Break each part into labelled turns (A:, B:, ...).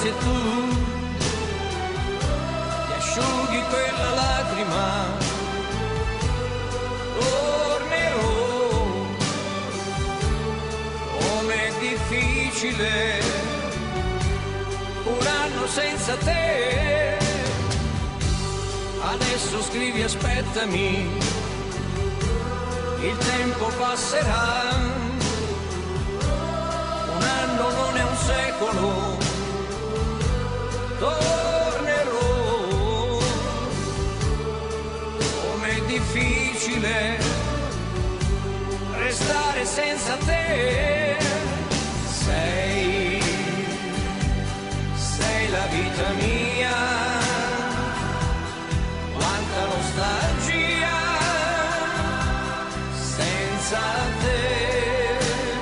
A: se tu ti asciughi quella lacrima, tornerò. Com'è difficile un anno senza te. Adesso scrivi aspettami, il tempo passerà. Un anno non è un secolo, tornerò. Com'è difficile restare senza te. Sei la vita mia, quanta nostalgia senza te.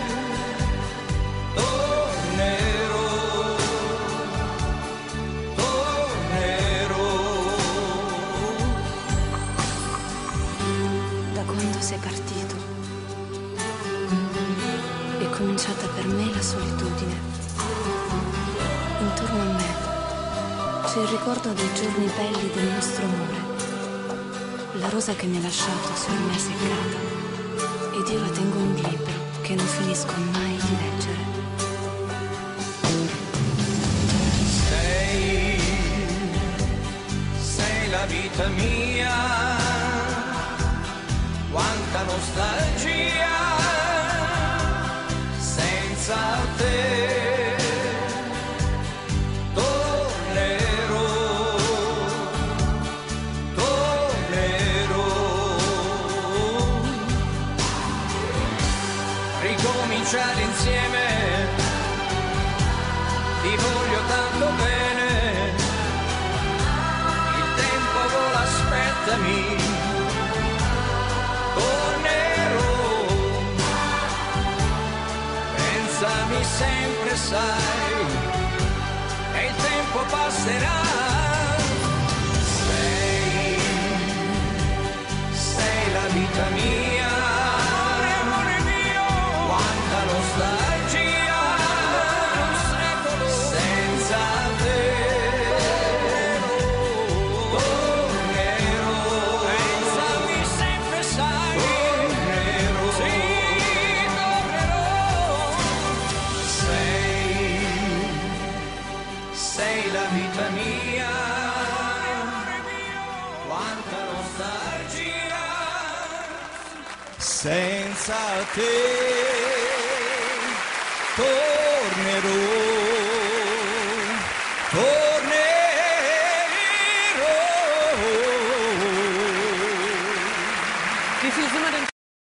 A: Tornerò, tornerò.
B: Da quando sei partito è cominciata per me la solitudine. Intorno a me c'è il ricordo dei giorni belli del nostro amore. La rosa che mi ha lasciato su di me è seccata ed io la tengo in un libro che non finisco mai di leggere.
A: Sei la vita mia, quanta nostalgia senza te. Ricominciare insieme, ti voglio tanto bene, il tempo vola, aspettami, tornerò, pensami sempre sai, e il tempo passerà. Sei la vita mia, nostalgia senza te. Tornerò, pensami sempre sai, tornerò, sì, tornerò. Sei la vita mia, quanta nostalgia senza te. Tornerò.